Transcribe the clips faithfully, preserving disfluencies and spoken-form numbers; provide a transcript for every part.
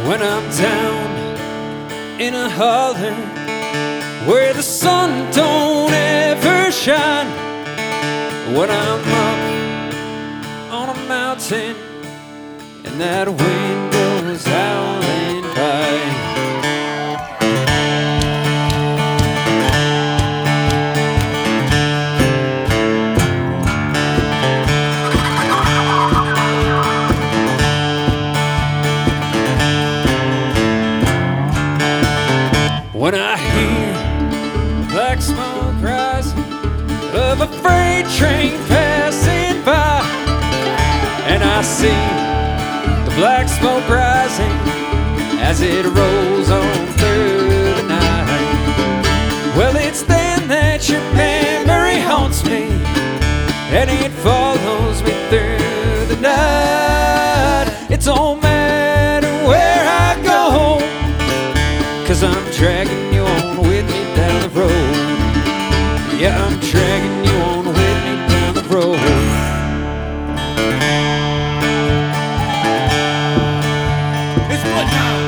When I'm down in a holler where the sun don't ever shine, when I'm up on a mountain and that wind goes howling by. When I hear black smoke rising of a freight train passing by, and I see the black smoke rising as it rolls on through the night, well, it's then that your memory haunts me and it follows me through the night. It don't matter where I go, 'cause I'm dragging you on with me down the road. Yeah, I'm dragging you on with me down the road. It's blood time.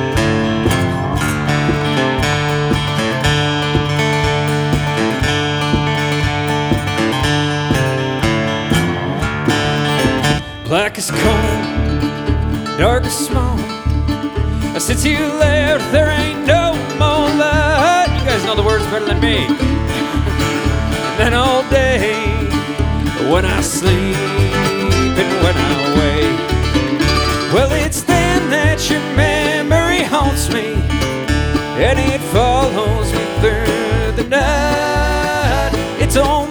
Black as coal, dark as smoke. Since you left, there ain't no more light. You guys know the words better than me. And then all day, when I sleep and when I wake, well, it's then that your memory haunts me and it follows me through the night. It's on